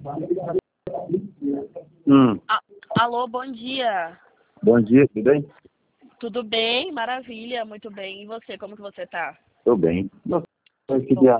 Alô, bom dia. Bom dia, tudo bem? Tudo bem? Maravilha, muito bem. E você, como que você tá? Tô bem. Eu queria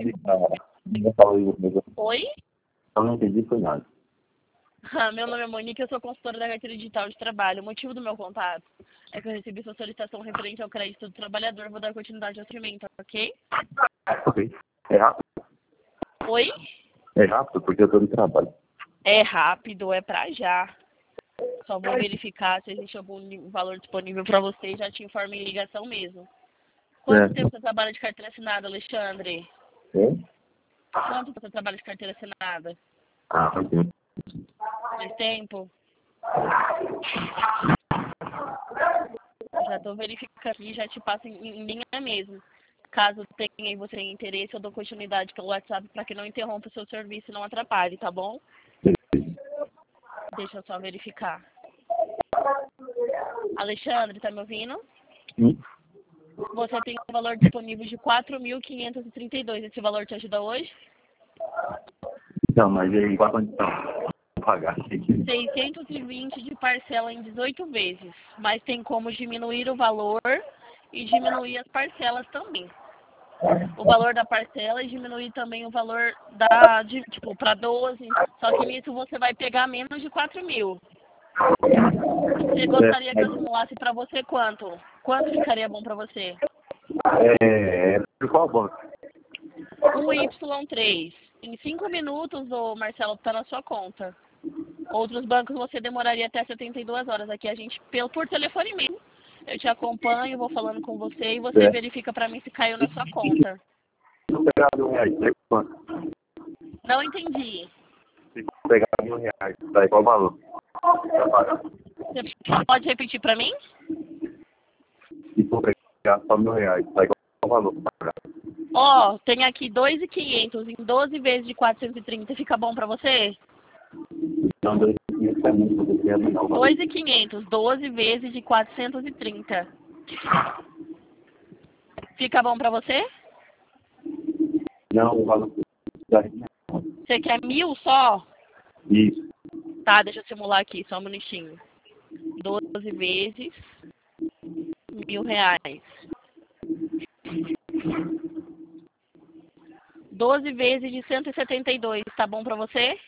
Oi? Eu não entendi foi nada. Meu nome é Monique, eu sou consultora da carteira digital de trabalho. O motivo do meu contato é que eu recebi sua solicitação referente ao crédito do trabalhador. Vou dar continuidade ao atendimento, ok? Ok. É rápido? Oi? É rápido porque eu tô no trabalho. É rápido, é pra já. Só vou verificar se existe algum valor disponível para você e já te informo em ligação mesmo. Quanto tempo você trabalha de carteira assinada, Alexandre? Quanto você trabalha de carteira assinada? Ok. Mais tempo? Já estou verificando aqui, já te passo em linha mesmo. Caso tenha e você tenha interesse, eu dou continuidade pelo WhatsApp para que não interrompa o seu serviço e não atrapalhe, tá bom? Deixa eu só verificar. Alexandre, tá me ouvindo? Sim. Você tem um valor disponível de 4.532. Esse valor te ajuda hoje? Então, mas aí qual a condição? Vou pagar. 620 de parcela em 18 vezes. Mas tem como diminuir o valor e diminuir as parcelas também. O valor da parcela e diminuir também o valor para 12. Só que nisso você vai pegar menos de 4.000. Você gostaria que eu simulasse para você quanto? Quanto ficaria bom para você? De qual banco? O Y3. Em 5 minutos, o Marcelo, está na sua conta. Outros bancos você demoraria até 72 horas. Aqui a gente, por telefone mesmo, eu te acompanho, vou falando com você e você verifica para mim se caiu na sua conta. Se eu pegar R$ 1.000, quanto? Não entendi. Se eu pegar R$ 1.000, daí qual o valor? Você pode repetir para mim? Se for pegar só R$ 1.000, daí qual o valor? Ó, tem aqui 2.500 em 12 vezes de 430. Fica bom para você? Não, 2.500 é muito pequeno, não. 2.500, 12 vezes de 430. Fica bom para você? Não, o valor. Você quer 1.000 só? Isso. Tá, deixa eu simular aqui, só um minutinho. 12 vezes R$ 1.000. 12 vezes de 172, tá bom pra você?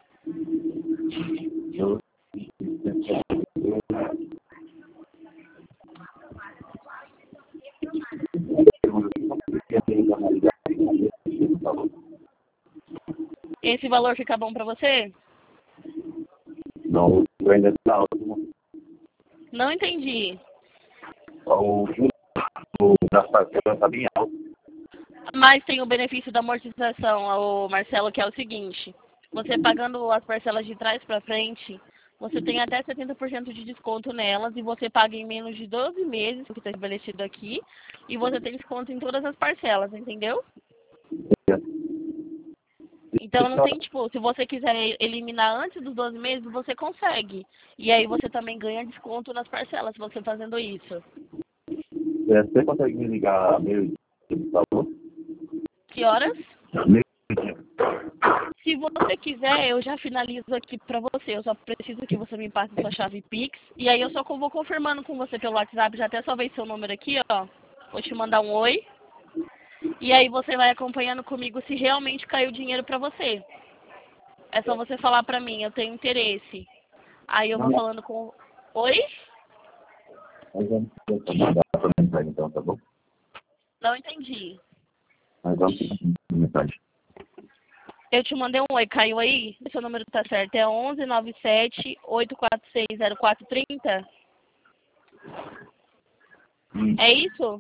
Esse valor fica bom pra você? Não, ainda está alto. Não entendi. O das parcelas está bem alto. Mas tem o benefício da amortização, o Marcelo, que é o seguinte. Você pagando as parcelas de trás pra frente, você tem até 70% de desconto nelas e você paga em menos de 12 meses, o que está estabelecido aqui, e você tem desconto em todas as parcelas, entendeu? Então não tem, tipo, se você quiser eliminar antes dos 12 meses, você consegue. E aí você também ganha desconto nas parcelas, você fazendo isso. Você consegue me ligar meio-dia, por favor? Que horas? Meio-dia. Se você quiser, eu já finalizo aqui pra você. Eu só preciso que você me passe sua chave Pix. E aí eu só vou confirmando com você pelo WhatsApp. Já até salvei seu número aqui, ó. Vou te mandar um oi. E aí você vai acompanhando comigo se realmente caiu dinheiro pra você. É só você falar pra mim, eu tenho interesse. Aí eu vou falando com... Oi? Mas vamos mandar para mensagem então, tá bom? Não entendi. Mas vamos mensagem. Eu te mandei um oi, caiu aí? Seu número tá certo, é 11 97 846 0430? É isso?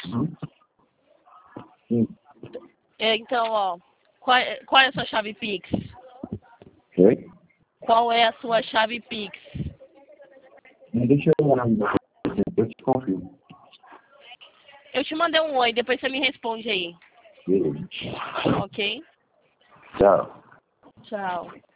Sim. Então, ó, qual é a sua chave Pix? Oi? Qual é a sua chave Pix? Não deixa eu olhar ainda. Eu te confirmo. Eu te mandei um oi, depois você me responde aí. Beleza. Ok? Tchau. Tchau.